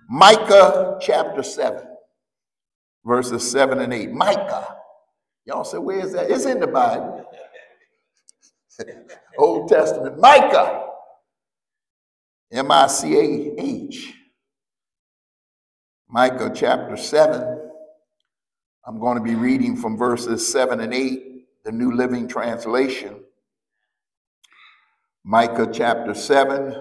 Micah chapter 7, verses 7 and 8. Micah. Y'all say, where is that? It's in the Bible. Old Testament. Micah. M-I-C-A-H. Micah chapter 7. I'm going to be reading from verses 7 and 8, the New Living Translation. Micah chapter 7.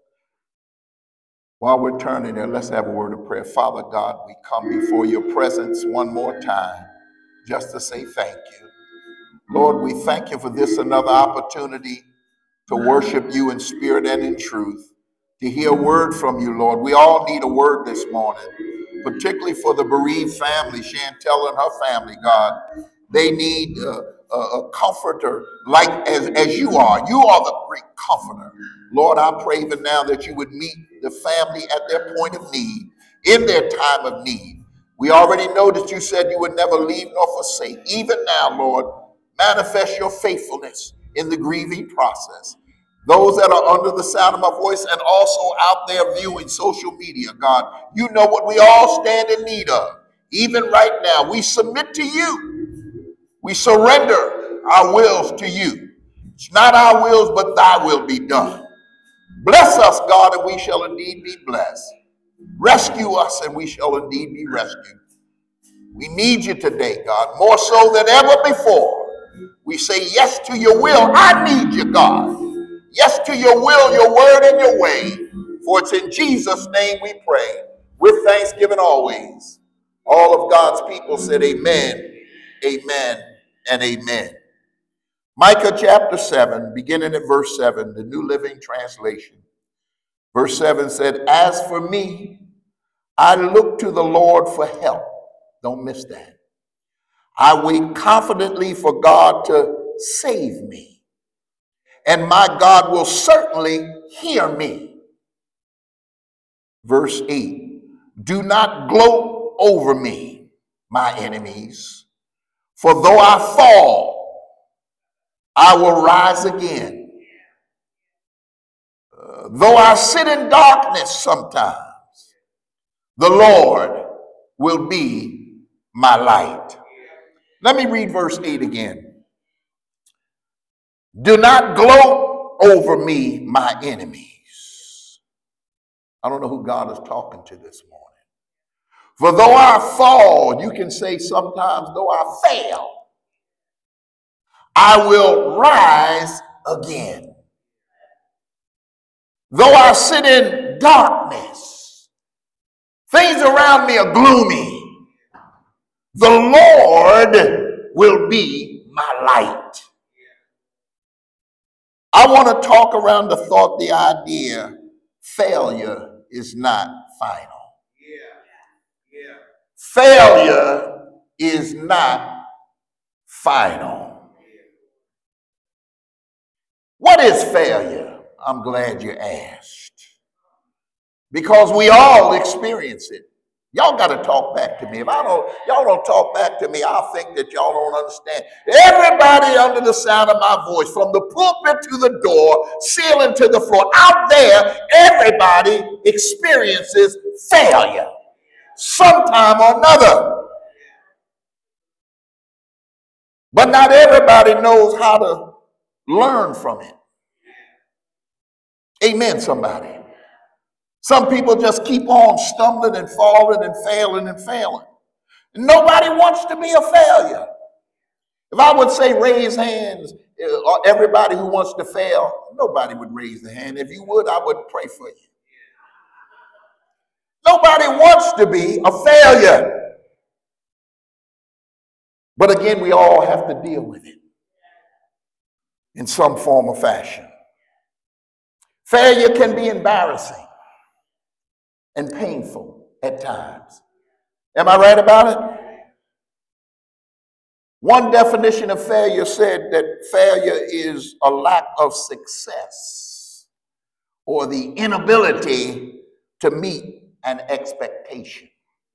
While we're turning there, let's have a word of prayer. Father God, we come before your presence one more time just to say thank you. Lord, we thank you for this another opportunity to worship you in spirit and in truth, to hear a word from you, Lord. We all need a word this morning, particularly for the bereaved family, Chantel and her family, God. They need a comforter like as you are. You are the great comforter. Lord, I pray even now that you would meet the family at their point of need, in their time of need. We already know that you said you would never leave nor forsake. Even now, Lord, manifest your faithfulness in the grieving process. Those that are under the sound of my voice and also out there viewing social media, God, you know what we all stand in need of. Even right now, we submit to you. We surrender our wills to you. It's not our wills, but thy will be done. Bless us, God, and we shall indeed be blessed. Rescue us, and we shall indeed be rescued. We need you today, God, more so than ever before. We say yes to your will. I need you, God. Yes to your will, your word, and your way. For it's in Jesus' name we pray, with thanksgiving always. All of God's people said amen, amen, and amen. Micah chapter 7, beginning at verse 7, the New Living Translation. Verse 7 said, as for me, I look to the Lord for help. Don't miss that. I wait confidently for God to save me, and my God will certainly hear me. Verse 8, do not gloat over me, my enemies, for though I fall, I will rise again. Though I sit in darkness sometimes, the Lord will be my light. Let me read verse 8 again. Do not gloat over me, my enemies. I don't know who God is talking to this morning. For though I fall, you can say sometimes, though I fail, I will rise again. Though I sit in darkness, things around me are gloomy, the Lord will be my light. I want to talk around the thought, the idea, failure is not final. Failure is not final. What is failure? I'm glad you asked. Because we all experience it. Y'all got to talk back to me. If y'all don't talk back to me, I'll think that y'all don't understand. Everybody under the sound of my voice, from the pulpit to the door, ceiling to the floor, out there, everybody experiences failure sometime or another. But not everybody knows how to learn from it. Amen, somebody. Some people just keep on stumbling and falling and failing and failing. Nobody wants to be a failure. If I would say raise hands, everybody who wants to fail, nobody would raise their hand. If you would, I would pray for you. Nobody wants to be a failure. But again, we all have to deal with it in some form or fashion. Failure can be embarrassing and painful at times. Am I right about it? One definition of failure said that failure is a lack of success or the inability to meet an expectation.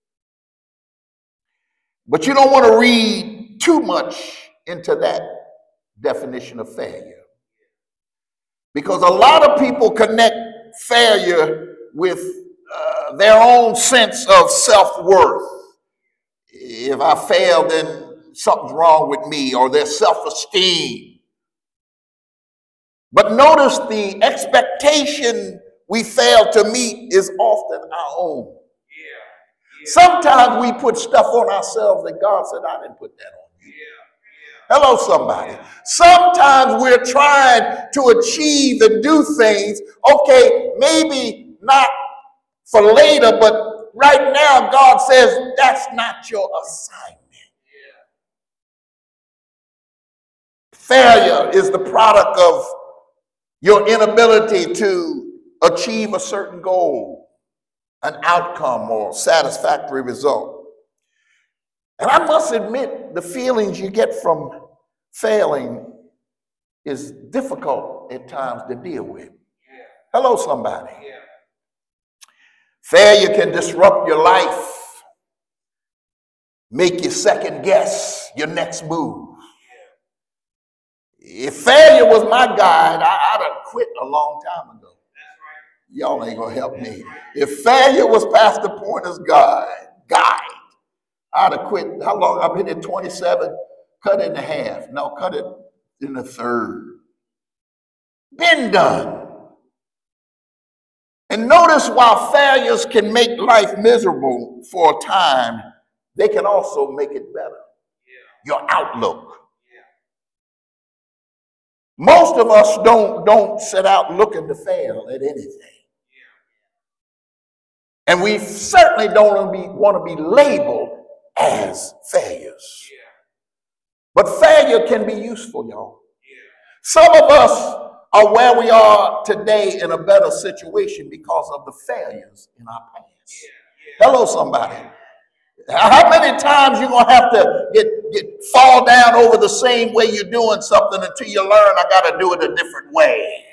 But you don't want to read too much into that definition of failure, because a lot of people connect failure with their own sense of self-worth. If I fail, then something's wrong with me, or their self-esteem. But notice the expectation we fail to meet is often our own. Sometimes we put stuff on ourselves that God said, I didn't put that on you. Hello, somebody. Sometimes we're trying to achieve and do things, okay, maybe not for later, but right now God says that's not your assignment. Failure is the product of your inability to achieve a certain goal, an outcome, or satisfactory result. And I must admit, the feelings you get from failing is difficult at times to deal with. Hello, somebody. Failure can disrupt your life, make you second guess your next move. If failure was my guide, I'd have quit a long time ago. Y'all ain't gonna help me. If failure was Pastor Pointer's guide, I'd have quit. How long? I've been at 27, cut it in half. No, cut it in a third. Been done. And notice, while failures can make life miserable for a time, they can also make it better. Your outlook. Most of us don't set out looking to fail at anything. And we certainly don't want to be labeled as failures. But failure can be useful, y'all. Some of us are where we are today in a better situation because of the failures in our past. Hello, somebody. How many times you gonna have to fall down over the same way you're doing something until you learn I gotta do it a different way?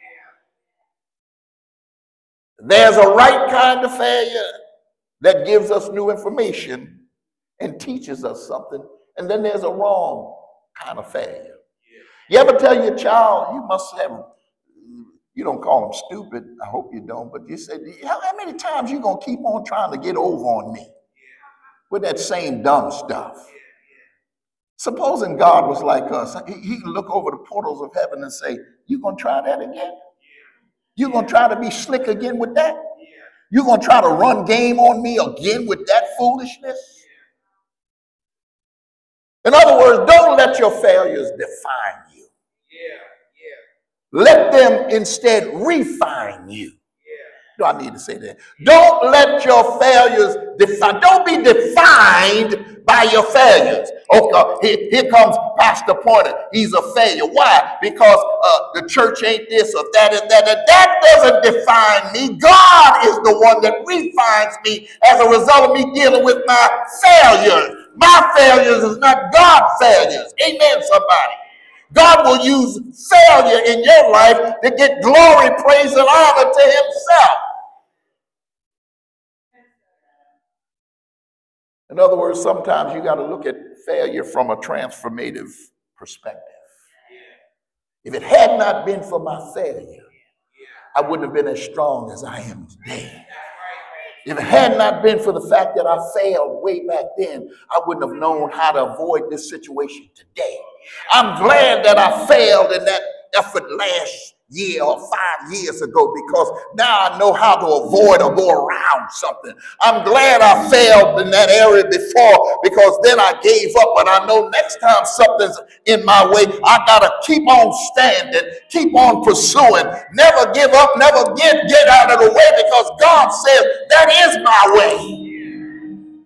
There's a right kind of failure that gives us new information and teaches us something, and then there's a wrong kind of failure. You ever tell your child, you must have, you don't call them stupid, I hope you don't, but you say, how many times you gonna keep on trying to get over on me with that same dumb stuff? Supposing God was like us, he can look over the portals of heaven and say, you gonna try that again? You gonna try to be slick again with that? You gonna try to run game on me again with that foolishness? In other words, don't let your failures define you. Let them instead refine you. Do I need to say that? Don't let your failures define. Don't be defined by your failures. Okay, here comes Pastor Pointer. He's a failure. Why? Because the church ain't this or that and that. That doesn't define me. God is the one that refines me as a result of me dealing with my failures. My failures is not God's failures. Amen, somebody. God will use failure in your life to get glory, praise, and honor to himself. In other words, sometimes you got to look at failure from a transformative perspective. If it had not been for my failure, I wouldn't have been as strong as I am today. If it had not been for the fact that I failed way back then, I wouldn't have known how to avoid this situation today. I'm glad that I failed in that effort last year or 5 years ago, because now I know how to avoid or go around something. I'm glad I failed in that area before, because then I gave up, but I know next time something's in my way, I gotta keep on standing, keep on pursuing, never give up, never get out of the way, because God says that is my way.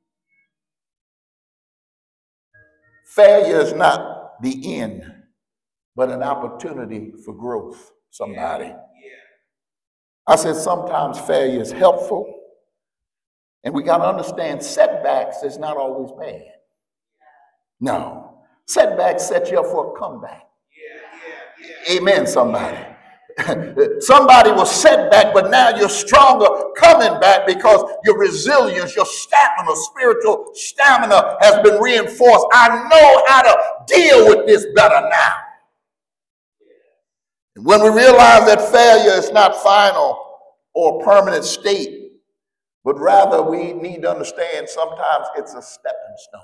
Failure is not the end, but an opportunity for growth. Somebody. I said sometimes failure is helpful, and we got to understand setbacks is not always bad. No. Setbacks set you up for a comeback. Amen, somebody. Somebody was set back, but now you're stronger coming back because your resilience, your stamina, spiritual stamina has been reinforced. I know how to deal with this better now. When we realize that failure is not final or a permanent state, but rather we need to understand sometimes it's a stepping stone.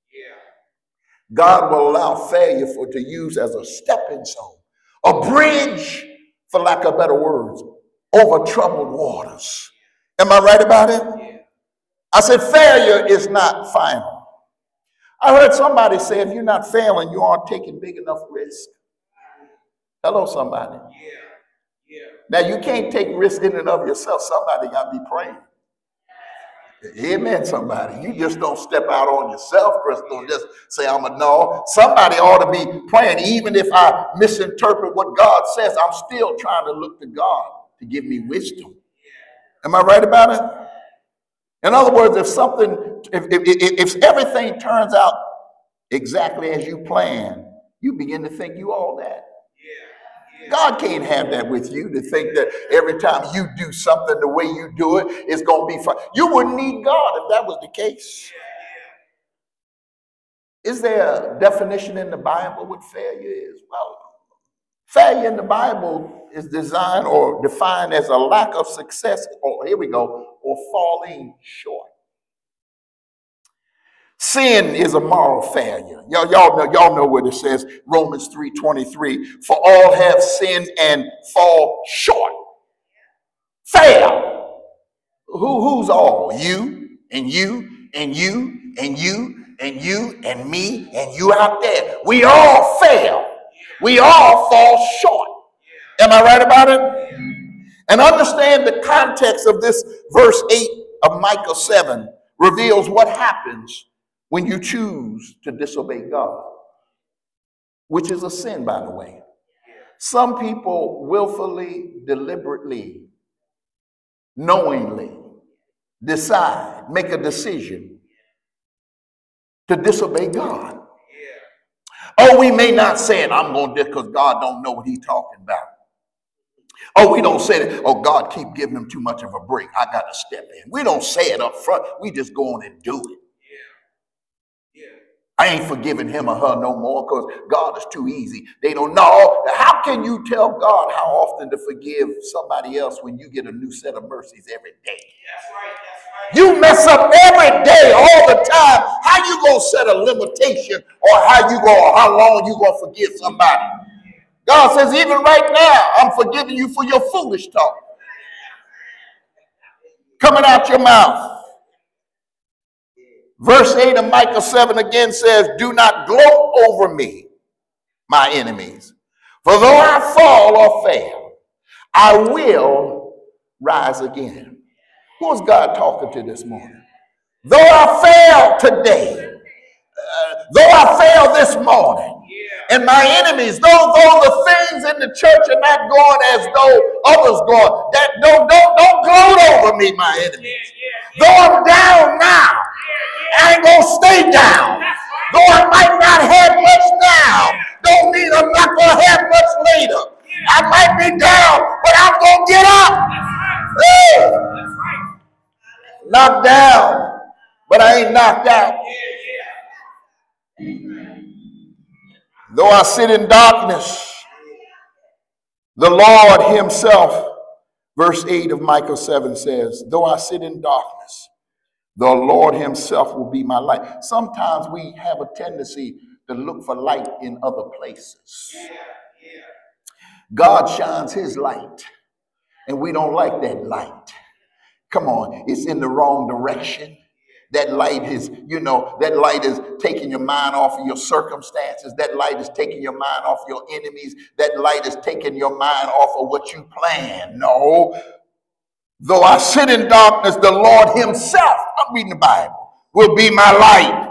God will allow failure to use as a stepping stone, a bridge, for lack of better words, over troubled waters. Am I right about it? I said failure is not final. I heard somebody say if you're not failing, you aren't taking big enough risk. Hello, somebody. Now you can't take risk in and of yourself. Somebody got to be praying. Amen, somebody. You just don't step out on yourself, Crystal, and just say, I'm a no. Somebody ought to be praying. Even if I misinterpret what God says, I'm still trying to look to God to give me wisdom. Am I right about it? In other words, if everything turns out exactly as you plan, you begin to think you all that. God can't have that with you, to think that every time you do something the way you do it, it's going to be fine. You wouldn't need God if that was the case. Is there a definition in the Bible what failure is? Well, failure in the Bible is designed or defined as a lack of success, or here we go, or falling short. Sin is a moral failure. Y'all know what it says, Romans 3:23. For all have sinned and fall short. Fail. Who's all? You and you and you and you and you and me and you out there. We all fail. We all fall short. Am I right about it? And understand the context of this verse 8 of Micah 7 reveals what happens when you choose to disobey God, which is a sin, by the way. Some people willfully, deliberately, knowingly decide, make a decision to disobey God. Oh, we may not say it, I'm going to do it because God don't know what he's talking about. Oh, we don't say that, oh, God keep giving him too much of a break. I got to step in. We don't say it up front. We just go on and do it. I ain't forgiving him or her no more because God is too easy. They don't know. How can you tell God how often to forgive somebody else when you get a new set of mercies every day? That's right. You mess up every day, all the time. How you going to set a limitation or how long you going to forgive somebody? God says, even right now, I'm forgiving you for your foolish talk coming out your mouth. Verse 8 of Micah 7 again says, do not gloat over me, my enemies. For though I fall or fail, I will rise again. Who is God talking to this morning? Though I fail today, though I fail this morning, and my enemies, though the things in the church are not going as though others going, that don't gloat over me, my enemies. Though I'm down now, I ain't gonna stay down. Though I might not have much now, don't mean I'm not gonna have much later. I might be down, but I'm gonna get up. Hey! Knocked down, but I ain't knocked out. Though I sit in darkness, the Lord himself, verse 8 of Micah 7 says, though I sit in darkness, the Lord himself will be my light. Sometimes we have a tendency to look for light in other places. God shines his light, and we don't like that light. Come on, it's in the wrong direction. That light is, that light is taking your mind off of your circumstances. That light is taking your mind off your enemies. That light is taking your mind off of what you plan. No. Though I sit in darkness, the Lord himself, I'm reading the Bible, will be my light.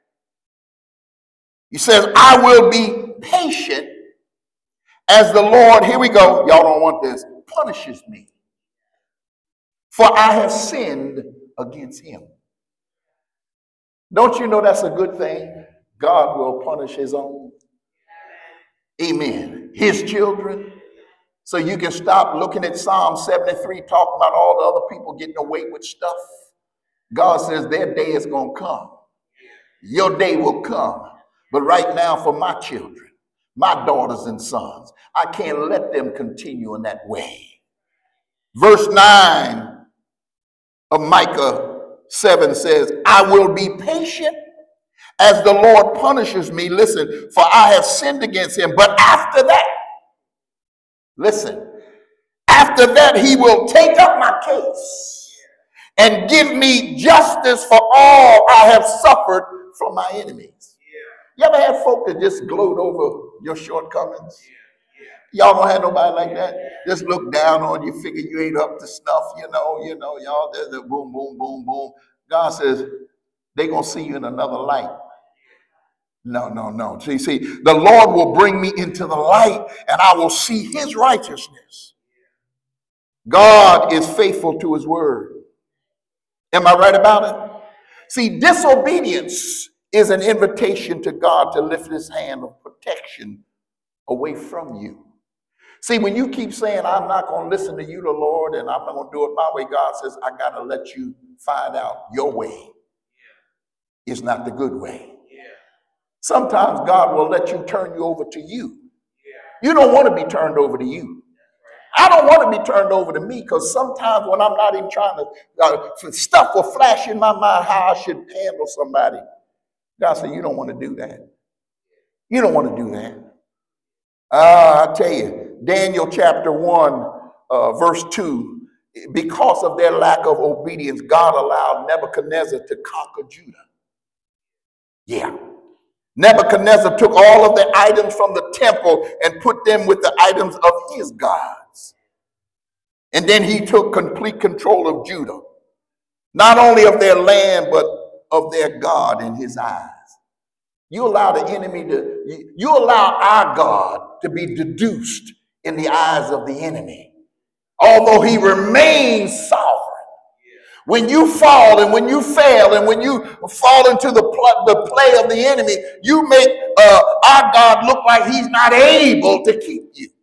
He says, I will be patient as the Lord, here we go, y'all don't want this, punishes me. For I have sinned against him. Don't you know that's a good thing? God will punish his own. Amen. His children. So you can stop looking at Psalm 73, talking about all the other people getting away with stuff. God says their day is going to come. Your day will come. But right now for my children, my daughters and sons, I can't let them continue in that way. Verse 9 of Micah 7 says, I will be patient as the Lord punishes me. Listen, for I have sinned against him. But after that, listen, after that, he will take up my case and give me justice for all I have suffered from my enemies. You ever had folk that just gloat over your shortcomings? Y'all don't have nobody like that. Just look down on you, figure you ain't up to snuff, y'all, there's a boom, boom, boom, boom. God says, they're going to see you in another light. No. See, the Lord will bring me into the light and I will see his righteousness. God is faithful to his word. Am I right about it? See, disobedience is an invitation to God to lift his hand of protection away from you. See, when you keep saying, I'm not going to listen to you, the Lord, and I'm not going to do it my way, God says, I got to let you find out your way is not the good way. Sometimes God will let you turn you over to you. You don't want to be turned over to you. I don't want to be turned over to me, because sometimes when I'm not even trying to, stuff will flash in my mind how I should handle somebody. God said, you don't want to do that. You don't want to do that. I tell you, Daniel chapter 1, verse 2, because of their lack of obedience, God allowed Nebuchadnezzar to conquer Judah. Yeah. Nebuchadnezzar took all of the items from the temple and put them with the items of his gods. And then he took complete control of Judah, not only of their land, but of their God in his eyes. You allow the enemy you allow our God to be deduced in the eyes of the enemy, although he remains sovereign. When you fall and when you fail and when you fall into the play of the enemy, you make our God look like he's not able to keep you.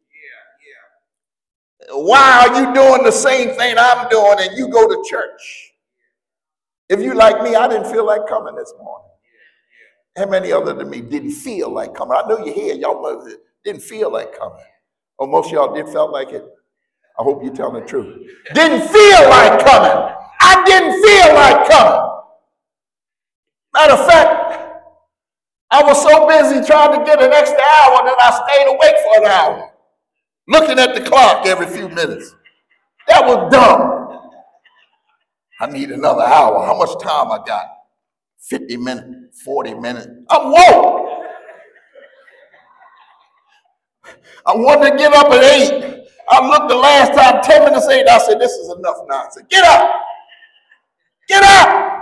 Why are you doing the same thing I'm doing and you go to church? If you like me, I didn't feel like coming this morning. How many other than me didn't feel like coming? I know you're here. Y'all didn't feel like coming. Or most of y'all did felt like it. I hope you're telling the truth. Didn't feel like coming. I didn't feel like coming. Matter of fact, I was so busy trying to get an extra hour that I stayed awake for an hour, looking at the clock every few minutes. That was dumb. I need another hour. How much time I got? 50 minutes, 40 minutes. I'm woke. I wanted to get up at 8. I looked the last time, 10 minutes 8. I said, this is enough nonsense. Get up. Get up.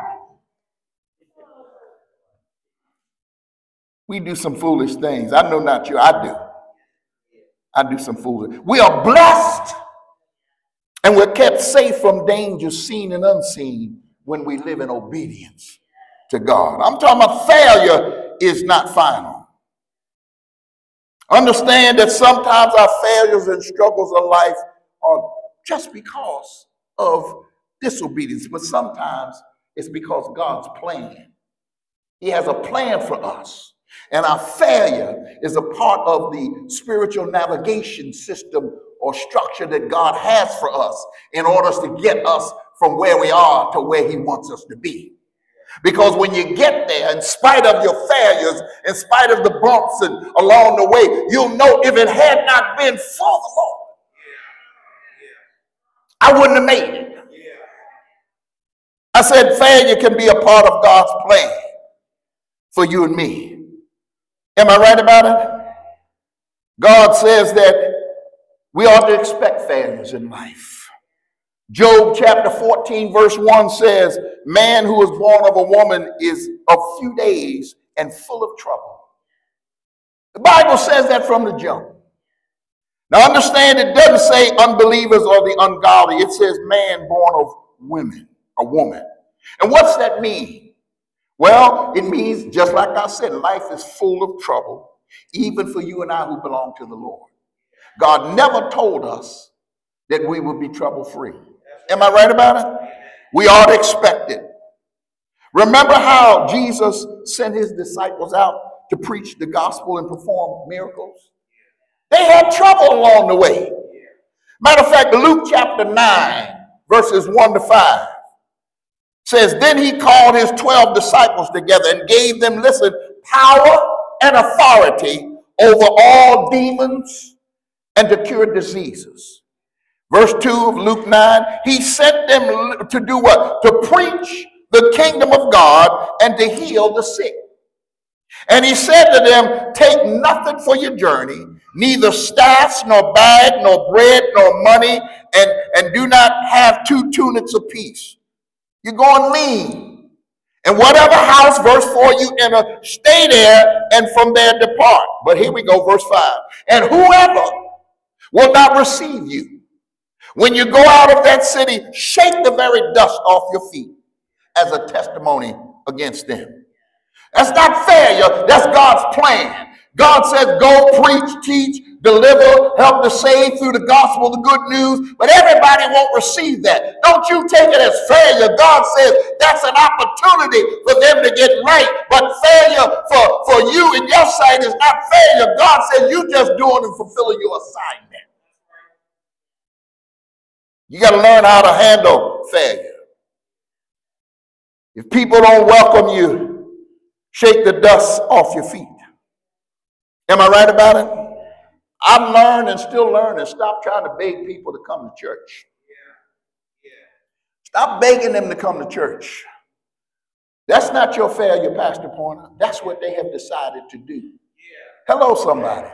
We do some foolish things. I know not you. I do. I do some foolish. We are blessed and we're kept safe from dangers seen and unseen when we live in obedience to God. I'm talking about failure is not final. Understand that sometimes our failures and struggles of life are just because of disobedience, but sometimes it's because God's plan. He has a plan for us. And our failure is a part of the spiritual navigation system or structure that God has for us in order to get us from where we are to where he wants us to be. Because when you get there, in spite of your failures, in spite of the bumps and along the way, you'll know if it had not been for the Lord, I wouldn't have made it. I said failure can be a part of God's plan for you and me. Am I right about it? God says that we ought to expect failures in life. Job chapter 14 verse 1 says, man who is born of a woman is of few days and full of trouble. The Bible says that from the jump. Now understand, it doesn't say unbelievers or the ungodly. It says man born of women, a woman. And what's that mean? Well, it means, just like I said, life is full of trouble, even for you and I who belong to the Lord. God never told us that we would be trouble-free. Am I right about it? We ought to expect it. Remember how Jesus sent his disciples out to preach the gospel and perform miracles? They had trouble along the way. Matter of fact, Luke chapter 9, verses 1 to 5. Says, then he called his 12 disciples together and gave them, listen, power and authority over all demons and to cure diseases. Verse 2 of Luke 9, he sent them to do what? To preach the kingdom of God and to heal the sick. And he said to them, take nothing for your journey, neither staffs, nor bag, nor bread, nor money, and do not have 2 tunics apiece. You're going lean. And whatever house, verse 4, you enter, stay there, and from there depart. But here we go, verse 5. And whoever will not receive you, when you go out of that city, shake the very dust off your feet as a testimony against them. That's not failure. That's God's plan. God says, go preach, teach, deliver, help to save through the gospel, the good news. But everybody won't receive that. Don't you take it as failure. God says that's an opportunity for them to get right. But failure for you in your sight is not failure. God says you just doing and fulfilling your assignment. You got to learn how to handle failure. If people don't welcome you, shake the dust off your feet. Am I right about it? I've learned and still learning. Stop trying to beg people to come to church. Stop begging them to come to church. That's not your failure, Pastor Pointer. That's what they have decided to do. Hello, somebody.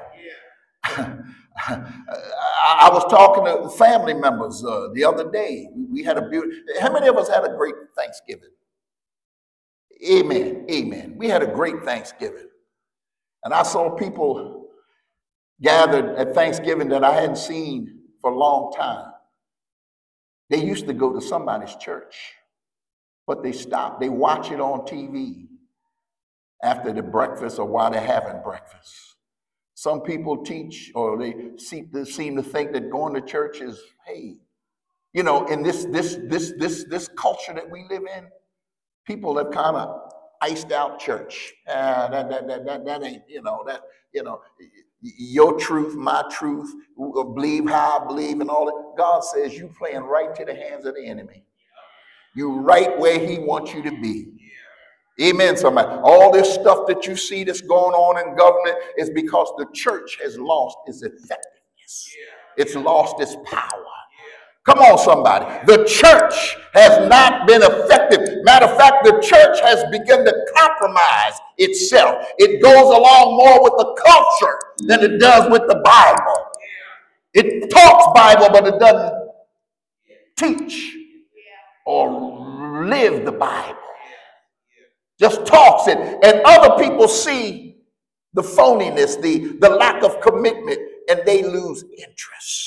I was talking to family members the other day. We had a beautiful. How many of us had a great Thanksgiving? Amen. Amen. We had a great Thanksgiving. And I saw people gathered at Thanksgiving that I hadn't seen for a long time. They used to go to somebody's church, but they stopped. They watch it on TV after the breakfast or while they're having breakfast. Some people teach, or they seem to think that going to church is, hey, you know, in this culture that we live in, people have kind of iced out church. That ain't, your truth, my truth, believe how I believe and all that. God says you playing right to the hands of the enemy. You right where he wants you to be. Amen, somebody. All this stuff that you see that's going on in government is because the church has lost its effectiveness. It's lost its power. Come on, somebody. The church has not been effective. Matter of fact, the church has begun to compromise itself. It goes along more with the culture than it does with the Bible. It talks Bible, but it doesn't teach or live the Bible. Just talks it. And other people see the phoniness, the lack of commitment, and they lose interest.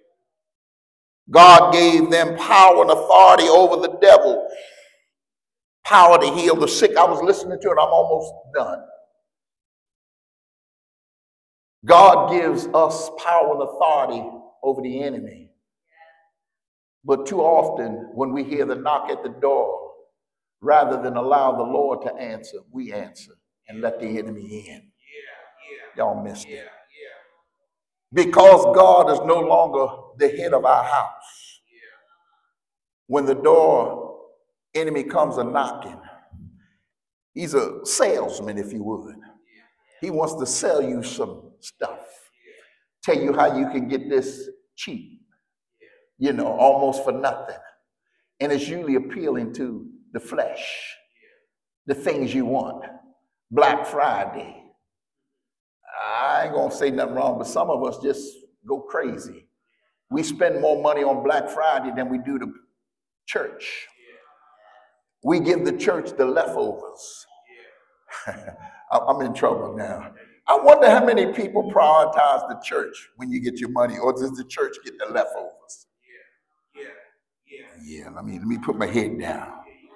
God gave them power and authority over the devil, power to heal the sick. I was listening to it. I'm almost done. God gives us power and authority over the enemy. But too often, when we hear the knock at the door, rather than allow the Lord to answer, we answer and let the enemy in. Y'all missed it. Because God is no longer the head of our house. When the door enemy comes a knocking, he's a salesman, if you would. He wants to sell you some stuff. Tell you how you can get this cheap, almost for nothing. And it's usually appealing to the flesh, the things you want. Black Friday. I ain't gonna say nothing wrong, but some of us just go crazy. We spend more money on Black Friday than we do the church. We give the church the leftovers. I'm in trouble now. I wonder how many people prioritize the church when you get your money, or does the church get the leftovers? Yeah, let me put my head down.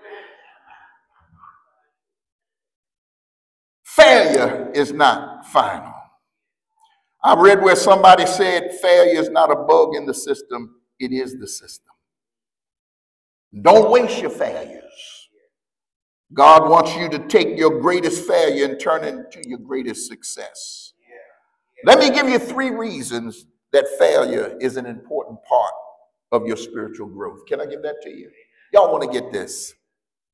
Failure is not final. I read where somebody said failure is not a bug in the system, it is the system. Don't waste your failures. God wants you to take your greatest failure and turn it into your greatest success. Let me give you 3 reasons that failure is an important part of your spiritual growth. Can I give that to you? Y'all want to get this?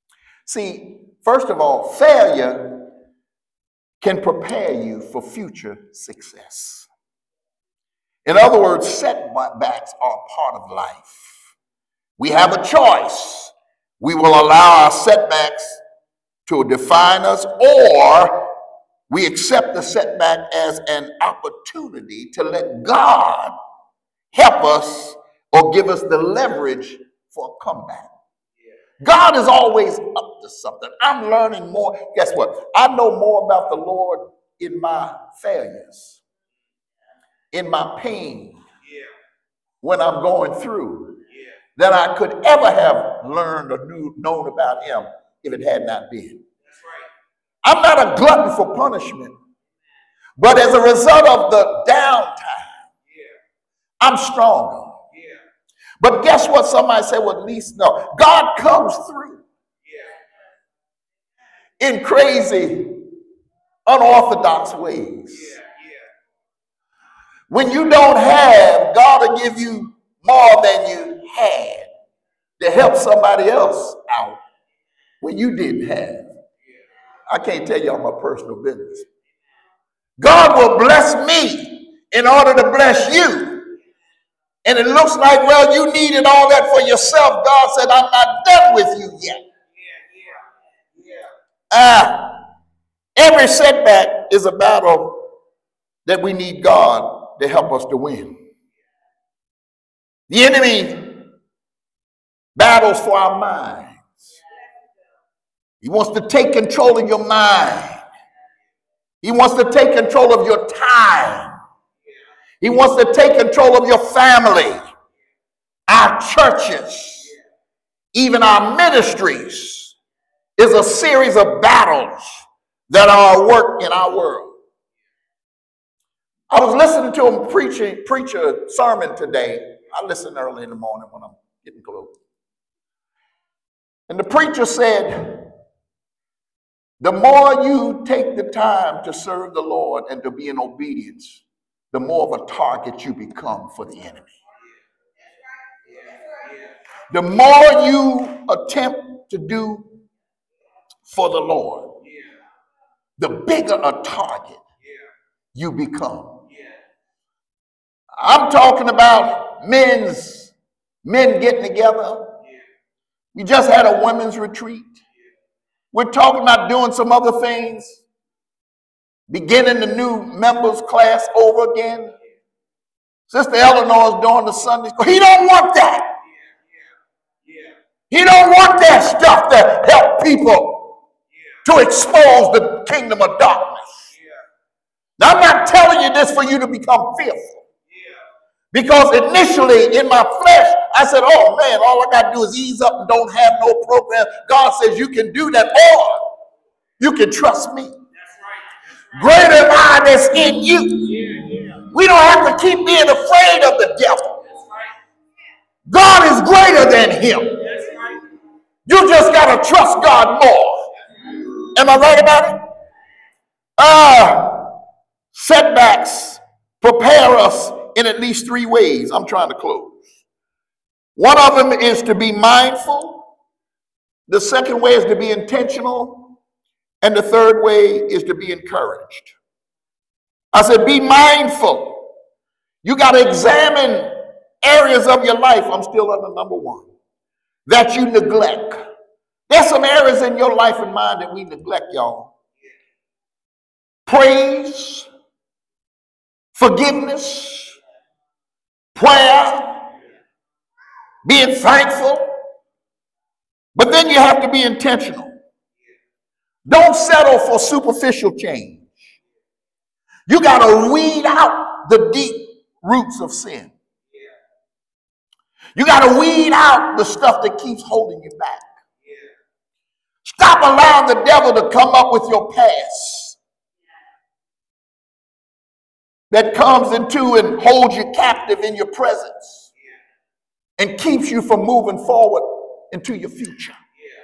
See, first of all, failure can prepare you for future success. In other words, setbacks are part of life. We have a choice. We will allow our setbacks to define us, or we accept the setback as an opportunity to let God help us or give us the leverage for a comeback. God is always up to something. I'm learning more. Guess what? I know more about the Lord in my failures, in my pain, when I'm going through, than I could ever have learned or known about him if it had not been. I'm not a glutton for punishment, but as a result of the downtime, I'm stronger. But guess what? Somebody said, well, at least no. God comes through in crazy, unorthodox ways. When you don't have, God will give you more than you had to help somebody else out when you didn't have. I can't tell y'all my personal business. God will bless me in order to bless you. And it looks like, well, you needed all that for yourself. God said, I'm not done with you yet. Every setback is a battle that we need God to help us to win. The enemy battles for our minds. He wants to take control of your mind. He wants to take control of your time. He wants to take control of your family, our churches, even our ministries. Is a series of battles that are at work in our world. I was listening to him preach a sermon today. I listen early in the morning when I'm getting close. And the preacher said, the more you take the time to serve the Lord and to be in obedience, the more of a target you become for the enemy. The more you attempt to do for the Lord, the bigger a target you become. I'm talking about men getting together. We just had a women's retreat. We're talking about doing some other things, beginning the new members class over again. Sister Eleanor is doing the Sunday school. He don't want that. He don't want that stuff to help people to expose the kingdom of darkness. Now, I'm not telling you this for you to become fearful. Because initially in my flesh, I said, oh man, all I got to do is ease up and don't have no program. God says you can do that, or you can trust me. Greater am I that's in you. We don't have to keep being afraid of the devil. God is greater than him. You just got to trust God more. Am I right about it? Setbacks prepare us in at least three ways. I'm trying to close. One of them is to be mindful. The second way is to be intentional. And the third way is to be encouraged. I said, be mindful. You got to examine areas of your life. I'm still on the number one. That you neglect. There's some areas in your life and mine that we neglect, y'all. Praise, forgiveness, prayer, being thankful. But then you have to be intentional. Don't settle for superficial change. You got to weed out the deep roots of sin. You got to weed out the stuff that keeps holding you back. Stop allowing the devil to come up with your past that comes into and holds you captive in your presence and keeps you from moving forward into your future.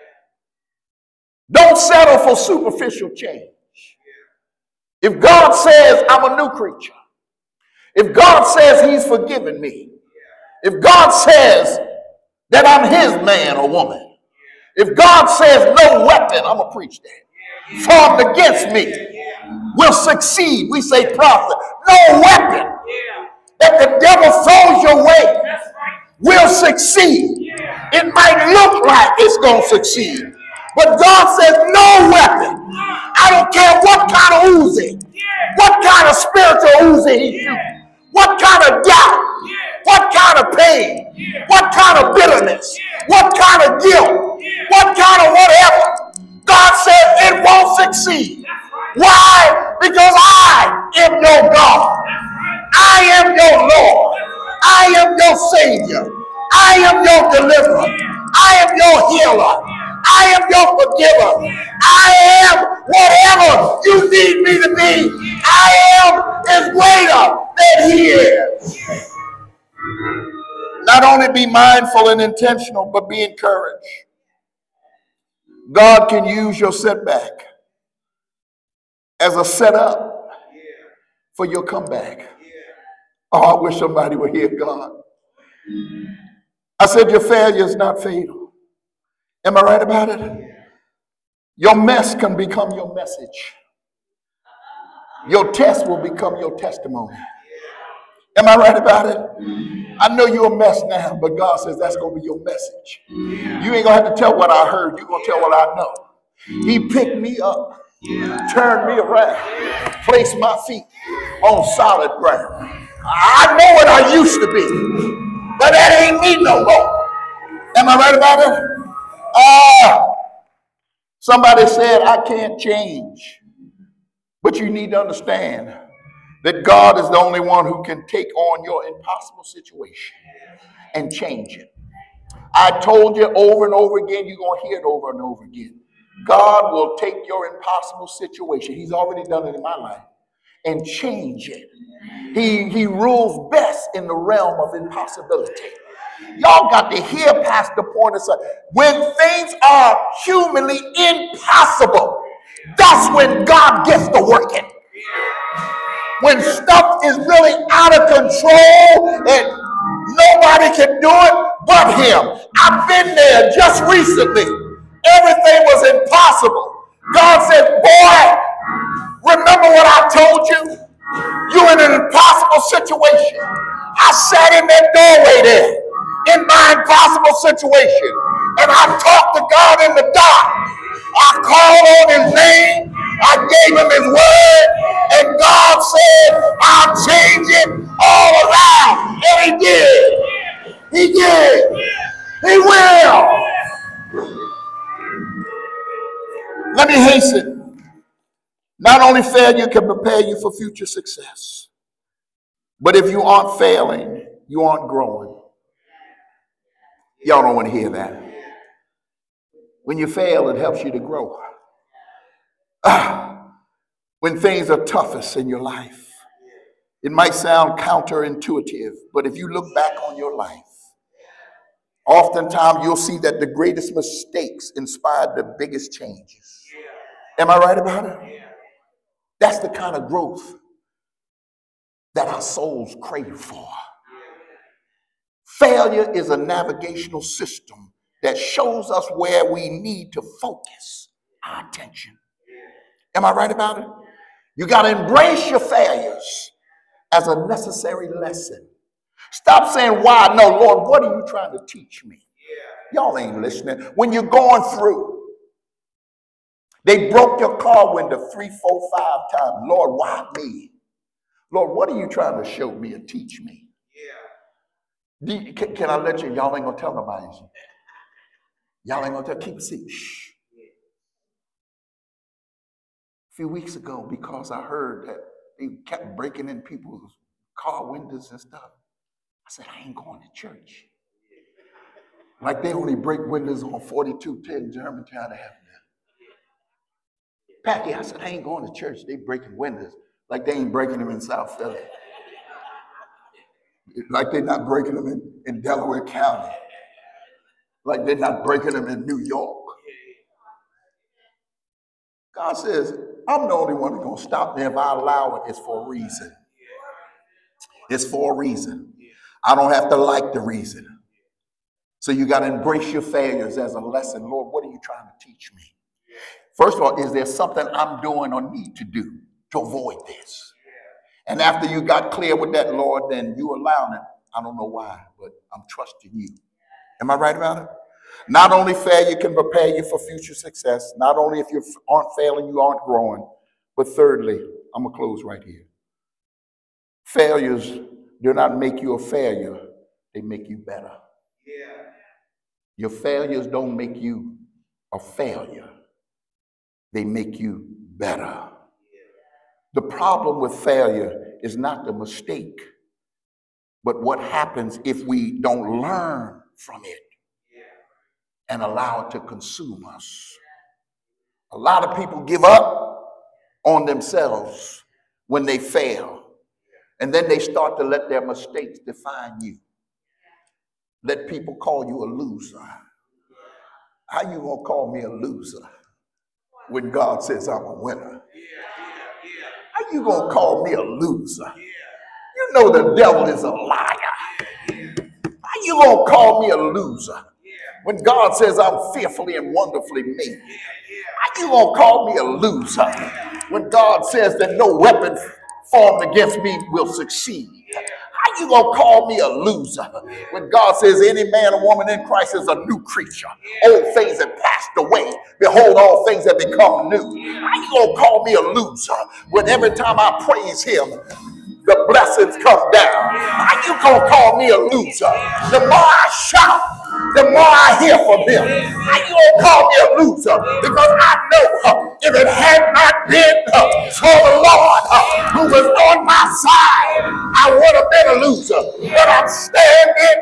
Don't settle for superficial change. If God says I'm a new creature, if God says he's forgiven me, if God says that I'm his man or woman, If God says no weapon, I'm going to preach that, formed against me will succeed. We say, prophet, no weapon that the devil throws your way will succeed. It might look like it's going to succeed, but God says no weapon. I don't care what kind of Uzi, what kind of spiritual Uzi he shoots, what kind of doubt, what kind of pain, what kind of bitterness, what kind of guilt, what kind of whatever. God said it won't succeed. Why? Because I am your God. I am your Lord. I am your Savior. I am your deliverer. I am your healer. I am your forgiver. I am whatever you need me to be. I am is greater than he is. Not only be mindful and intentional, but be encouraged. God can use your setback as a setup for your comeback. Oh, I wish somebody would hear God. I said your failure is not fatal. Am I right about it? Your mess can become your message. Your test will become your testimony. Am I right about it? I know you're a mess now, but God says that's going to be your message. You ain't going to have to tell what I heard. You're going to tell what I know. He picked me up, turned me around, placed my feet on solid ground. I know what I used to be, but that ain't me no more. Am I right about it? Somebody said, I can't change. But you need to understand that God is the only one who can take on your impossible situation and change it. I told you over and over again, you're going to hear it over and over again. God will take your impossible situation. He's already done it in my life and change it. He rules best in the realm of impossibility. Y'all got to hear past the point of when things are humanly impossible, that's when God gets to working. When stuff is really out of control and nobody can do it but him. I've been there just recently. Everything was impossible. God said, boy, remember what I told you? You're in an impossible situation. I sat in that doorway there in my impossible situation. And I talked to God in the dark. I called on his name. I gave him his word. And God said, I'll change it all around. And he did. He did. He will. Let me hasten. Not only failure can prepare you for future success, but if you aren't failing, you aren't growing. Y'all don't want to hear that. When you fail, it helps you to grow. When things are toughest in your life, it might sound counterintuitive, but if you look back on your life, oftentimes you'll see that the greatest mistakes inspired the biggest changes. Am I right about it? That's the kind of growth that our souls crave for. Failure is a navigational system that shows us where we need to focus our attention. Am I right about it? You got to embrace your failures as a necessary lesson. Stop saying, why? No, Lord, what are you trying to teach me? Y'all ain't listening. When you're going through, they broke your car window 3, 4, 5 times. Lord, why me? Lord, what are you trying to show me or teach me? Can I let you? Y'all ain't going to tell nobody. Y'all ain't going to tell. Keep it secret. Shh. A few weeks ago, because I heard that they kept breaking in people's car windows and stuff, I said, I ain't going to church. Like they only break windows on 4210 Germantown Avenue. Packy, I said, I ain't going to church. They breaking windows like they ain't breaking them in South Philly. Like they're not breaking them in Delaware County. Like they're not breaking them in New York. God says, I'm the only one who's going to stop them. If I allow it, it's for a reason. It's for a reason. I don't have to like the reason. So you got to embrace your failures as a lesson. Lord, what are you trying to teach me? First of all, is there something I'm doing or need to do to avoid this? And after you got clear with that, Lord, then you allowed it. I don't know why, but I'm trusting you. Am I right about it? Not only failure can prepare you for future success, not only if you aren't failing, you aren't growing, but thirdly, I'm going to close right here. Failures do not make you a failure, they make you better. Your failures don't make you a failure, they make you better. The problem with failure is not the mistake, but what happens if we don't learn from it and allow it to consume us. A lot of people give up on themselves when they fail, and then they start to let their mistakes define you. Let people call you a loser. How you gonna call me a loser when God says I'm a winner? How you gonna call me a loser? You know the devil is a liar. How you gonna call me a loser when God says I'm fearfully and wonderfully made? How you gonna call me a loser when God says that no weapon formed against me will succeed? How you gonna call me a loser when God says any man or woman in Christ is a new creature? Old things have passed away. Behold, all things have become new. How you gonna call me a loser when every time I praise him, the blessings come down? How you gonna call me a loser? The more I shout, the more I hear from him. How you gonna call me a loser? Because I know if it had not been for the Lord who was on my side, I would have been a loser. But I'm standing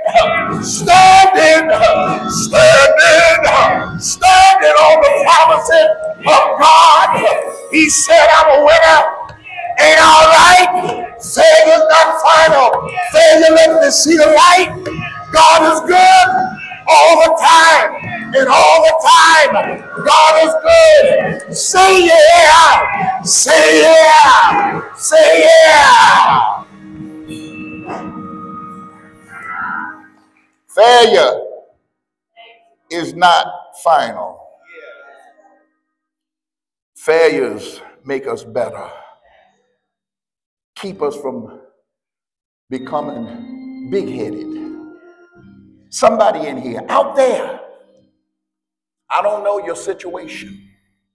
on the promises of God. He said I'm a winner. Ain't all right. Failure's not final. Failure let me see the light. God is good all the time. And all the time, God is good. Say yeah. Say yeah. Say yeah. Failure is not final. Failures make us better. Keep us from becoming big-headed. Somebody in here, out there, I don't know your situation.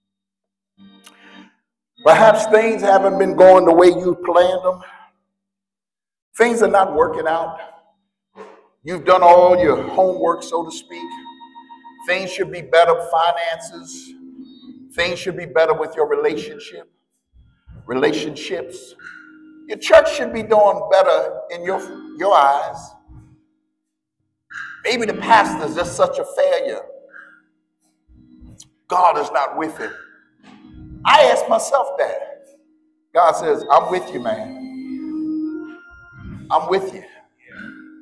Perhaps things haven't been going the way you planned them. Things are not working out. You've done all your homework, so to speak. Things should be better, finances. Things should be better with your relationships. Your church should be doing better in your eyes. Maybe the pastor's just such a failure. God is not with him. I ask myself that. God says, I'm with you, man. I'm with you.